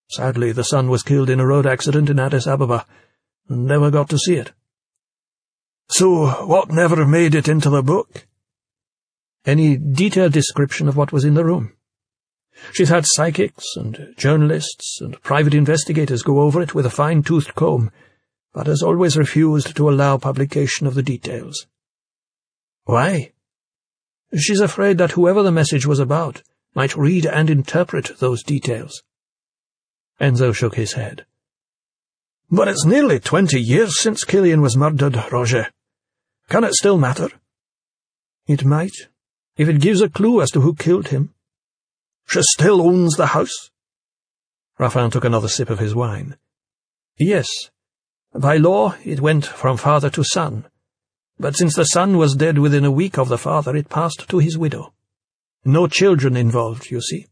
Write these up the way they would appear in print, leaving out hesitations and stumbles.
Sadly, the son was killed in a road accident in Addis Ababa, and never got to see it. So, what never made it into the book? Any detailed description of what was in the room. She's had psychics and journalists and private investigators go over it with a fine-toothed comb, but has always refused to allow publication of the details. Why? She's afraid that whoever the message was about might read and interpret those details. Enzo shook his head. But it's nearly 20 years since Killian was murdered, Roger. Can it still matter? It might, if it gives a clue as to who killed him. She still owns the house? Raffin took another sip of his wine. Yes. By law, it went from father to son. But since the son was dead within a week of the father, it passed to his widow. No children involved, you see.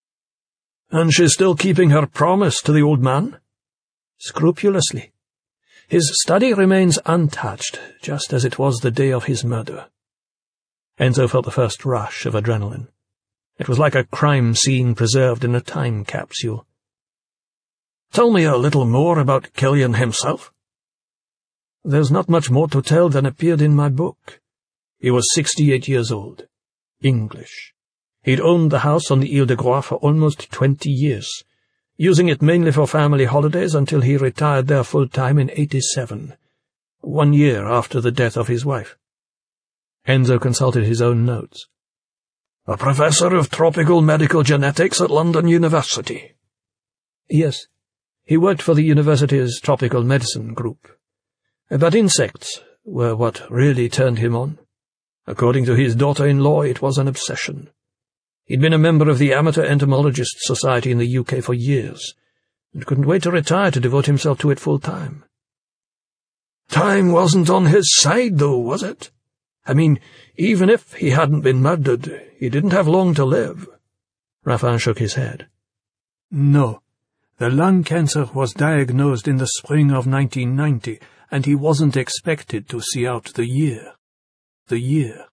And she's still keeping her promise to the old man? Scrupulously. His study remains untouched, just as it was the day of his murder. Enzo felt the first rush of adrenaline. It was like a crime scene preserved in a time capsule. Tell me a little more about Killian himself. There's not much more to tell than appeared in my book. He was 68 years old. English. He'd owned the house on the Ile de Groix for almost 20 years, using it mainly for family holidays until he retired there full-time in 87, 1 year after the death of his wife. Enzo consulted his own notes. A professor of tropical medical genetics at London University. Yes, he worked for the university's tropical medicine group. But insects were what really turned him on. According to his daughter-in-law, it was an obsession. He'd been a member of the Amateur Entomologists Society in the UK for years, and couldn't wait to retire to devote himself to it full-time. Time wasn't on his side, though, was it? I mean, even if he hadn't been murdered, he didn't have long to live. Raffin shook his head. No. The lung cancer was diagnosed in the spring of 1990, and he wasn't expected to see out the year.